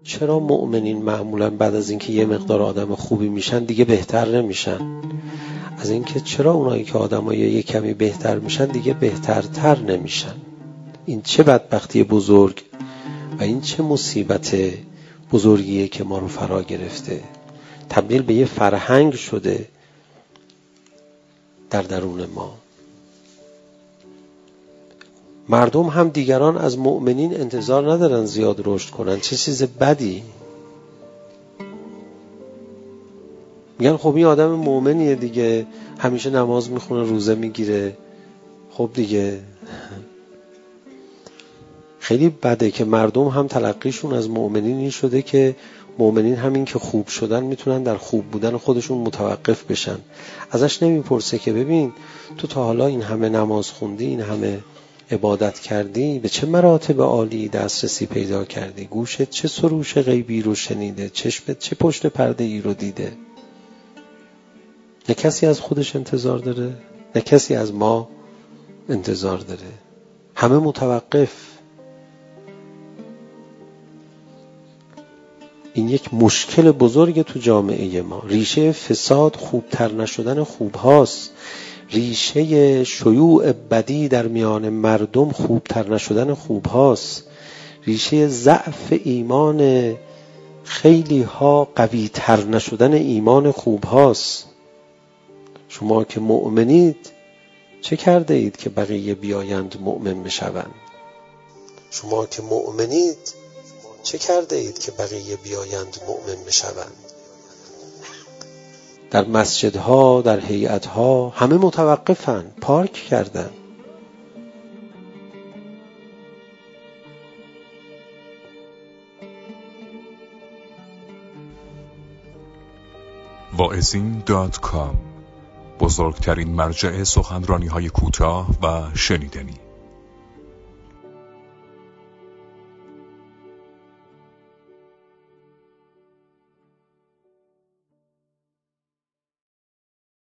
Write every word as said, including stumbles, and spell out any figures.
چرا مؤمنین معمولا بعد از اینکه یه مقدار آدم خوبی میشن دیگه بهتر نمیشن؟ از اینکه چرا اونایی که آدمای یه کمی بهتر میشن دیگه بهترتر نمیشن؟ این چه بدبختی بزرگ و این چه مصیبت بزرگیه که ما رو فرا گرفته. تبدیل به یه فرهنگ شده در درون ما. مردم هم دیگران از مؤمنین انتظار ندارن زیاد رشد کنن. چه چیز بدی. میگن خب این آدم مؤمنیه دیگه، همیشه نماز میخونه، روزه میگیره، خب دیگه. خیلی بده که مردم هم تلقیشون از مؤمنین این شده که مؤمنین همین که خوب شدن میتونن در خوب بودن خودشون متوقف بشن. ازش نمیپرسه که ببین تو تا حالا این همه نماز خوندی، این همه عبادت کردی، به چه مراتب عالی دسترسی پیدا کردی، گوشت چه سروش غیبی رو شنیده، چشمت چه پشت پرده ای رو دیده. نه کسی از خودش انتظار داره، نه کسی از ما انتظار داره. همه متوقف. این یک مشکل بزرگ تو جامعه ما. ریشه فساد خوبتر نشدن خوب هاست. ریشه شیوع بدی در میان مردم خوبتر نشدن خوب هاست. ریشه ضعف ایمان خیلی ها قوی تر نشدن ایمان خوب هاست. شما که مؤمنید چه کرده اید که بقیه بیایند مؤمن بشوند؟ شما که مؤمنید چه کرده اید که بقیه بیایند مؤمن بشوند؟ در مسجدها، در هیئتها همه متوقفن، پارک کردن. واعظین دات کام، بزرگترین مرجع سخنرانی‌های کوتاه و شنیدنی.